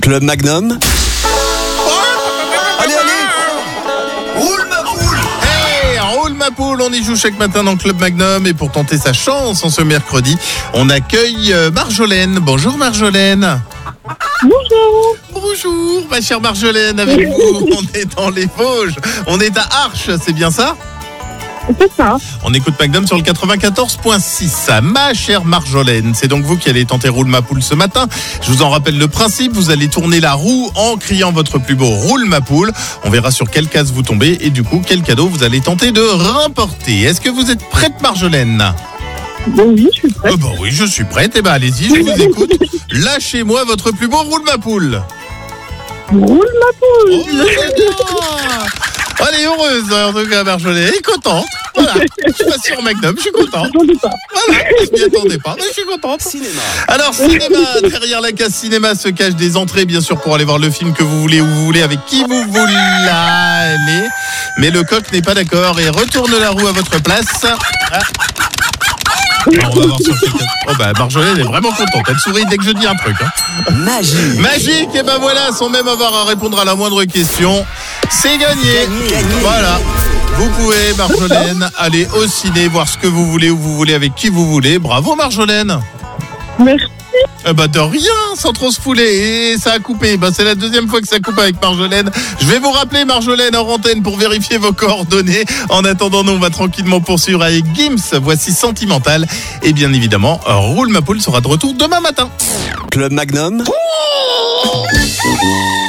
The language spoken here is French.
Club Magnum. Allez, roule ma poule. Hey, roule ma poule, on y joue chaque matin dans Club Magnum. Et pour tenter sa chance en ce mercredi, on accueille Marjolaine. Bonjour Marjolaine. Bonjour. Bonjour ma chère Marjolaine, avec vous, on est dans les Vosges. On est à Arches, c'est bien ça ? C'est ça. On écoute Magnum sur le 94.6. Ma chère Marjolaine, c'est donc vous qui allez tenter Roule ma poule ce matin. Je vous en rappelle le principe, vous allez tourner la roue en criant votre plus beau Roule ma poule. On verra sur quelle case vous tombez et du coup, quel cadeau vous allez tenter de remporter. Est-ce que vous êtes prête Marjolaine ? Oui, je suis prête. Oui, je suis prête. Eh ben allez-y, je vous écoute. Lâchez-moi votre plus beau Roule ma poule. Roule ma poule. Oh, c'est bien. Elle est heureuse, en tout cas, Marjolaine. Elle est contente. Voilà. Je passe sur Magnum, je suis contente. J'attendais pas. Voilà, je m'y attendais pas, mais je suis contente. Cinéma. Alors, cinéma, derrière la case cinéma se cachent des entrées, bien sûr, pour aller voir le film que vous voulez, où vous voulez, avec qui vous voulez aller. Mais le coq n'est pas d'accord et retourne la roue à votre place. Ah. Alors, on va voir sur quel cas. Oh bah, Marjolaine est vraiment contente. Elle sourit dès que je dis un truc. Magie. Magique, et ben voilà, sans même avoir à répondre à la moindre question, c'est gagné. Voilà. Vous pouvez, Marjolaine, aller au ciné, voir ce que vous voulez, où vous voulez, avec qui vous voulez. Bravo, Marjolaine. Merci. De rien, sans trop se fouler. Et ça a coupé. C'est la deuxième fois que ça coupe avec Marjolaine. Je vais vous rappeler, Marjolaine, en antenne pour vérifier vos coordonnées. En attendant, nous, on va tranquillement poursuivre avec Gims. Voici Sentimental. Et bien évidemment, Roule ma poule sera de retour demain matin. Club Magnum.